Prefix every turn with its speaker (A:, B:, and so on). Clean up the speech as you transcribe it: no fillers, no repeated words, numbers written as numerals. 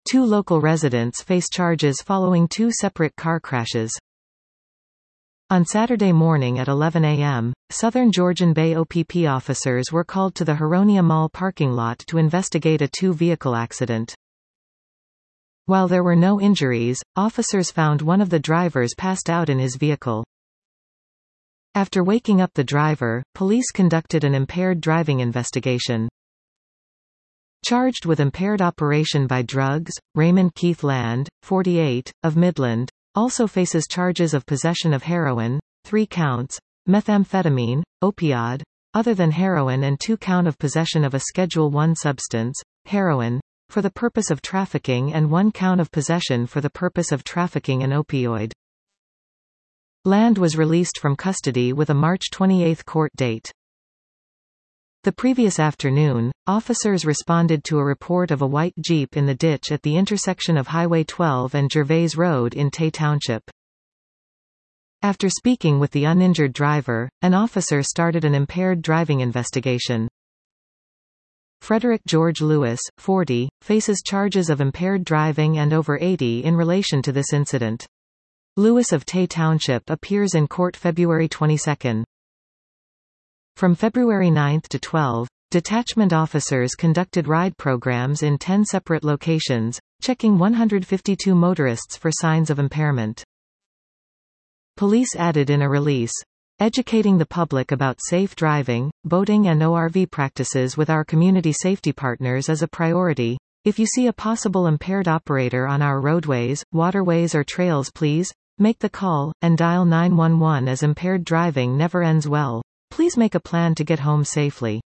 A: Two local residents face charges following two separate car crashes. On Saturday morning at 11 a.m., Southern Georgian Bay OPP officers were called to the Huronia Mall parking lot to investigate a two-vehicle accident. While there were no injuries, officers found one of the drivers passed out in his vehicle. After waking up the driver, police conducted an impaired driving investigation. Charged with impaired operation by drugs, Raymond Keith Land, 48, of Midland, also faces charges of possession of heroin, 3 counts, methamphetamine, opioid, other than heroin, and 2 count of possession of a Schedule I substance, heroin, for the purpose of trafficking, and 1 count of possession for the purpose of trafficking an opioid. Land was released from custody with a March 28 court date. The previous afternoon, officers responded to a report of a white Jeep in the ditch at the intersection of Highway 12 and Gervais Road in Tay Township. After speaking with the uninjured driver, an officer started an impaired driving investigation. Frederick George Lewis, 40, faces charges of impaired driving and over 80 in relation to this incident. Lewis of Tay Township appears in court February 22. From February 9 to 12, detachment officers conducted ride programs in 10 separate locations, checking 152 motorists for signs of impairment. Police added in a release, "Educating the public about safe driving, boating and ORV practices with our community safety partners is a priority. If you see a possible impaired operator on our roadways, waterways or trails, please make the call, and dial 911 as impaired driving never ends well. Please make a plan to get home safely."